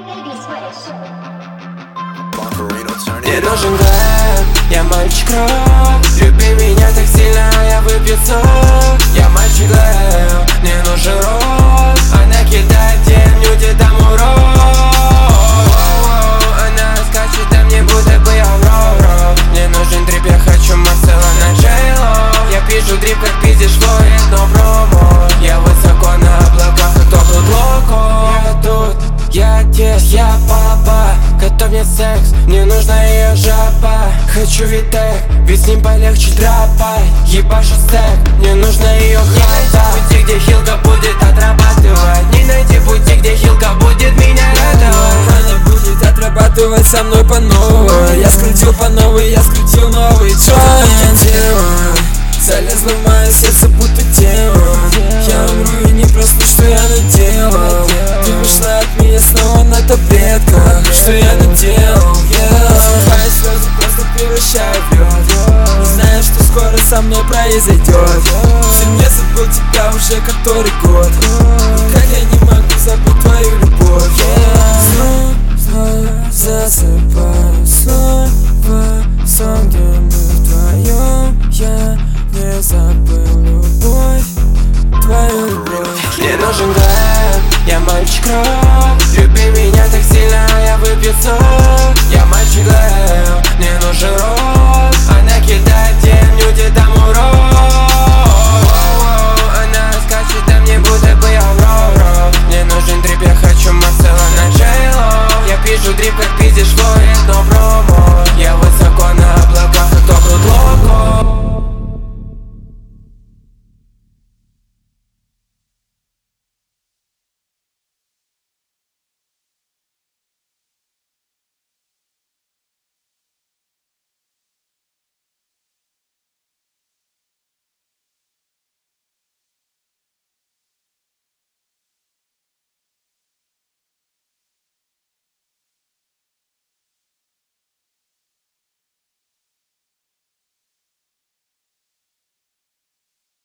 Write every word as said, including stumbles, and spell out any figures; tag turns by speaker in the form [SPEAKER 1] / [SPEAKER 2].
[SPEAKER 1] Мне нужен глэм, я мальчик рок. Люби меня так сильно, я выпью сок. Я мальчик глэм, мне нужен рок. Она кидает темню, где там урок. Она скачет, а мне будто бы я в ро-ро. Мне нужен дрип, я хочу Марсела на Джейло. Я пишу дрип, как пиздишь Флорид, но промо. Я высоко на облаках, а кто тут локо? Я тут, я здесь, я папа. Готов мне секс, мне нужна ее жопа. Хочу витек, ведь с ним полегче драпать. Ебашу стек, мне нужна ее хата. Не найти пути, где хилка будет отрабатывать. Не найти пути, где хилка будет меня радовать.
[SPEAKER 2] Она будет отрабатывать со мной по новой. Я скрутил по новой, я скрутил новый джойнт. Залезла в мое сердце, будто демон. Я умру и не проснусь, что я наделал. Ты вышла от меня снова на таблетках. Что я наделал, yeah. Твои слезы просто превращаю в лед. Не знаю, что скоро со мной произойдет. Ты мне забыл тебя уже который год. Как я не могу забыть твою любовь, yeah. Снова засыпаю, снова сон, где мы вдвоем. Я не забыл любовь, твою любовь.
[SPEAKER 1] Мне нужен глэм, я мальчик рок. Люби меня так сильно, я выпью сок.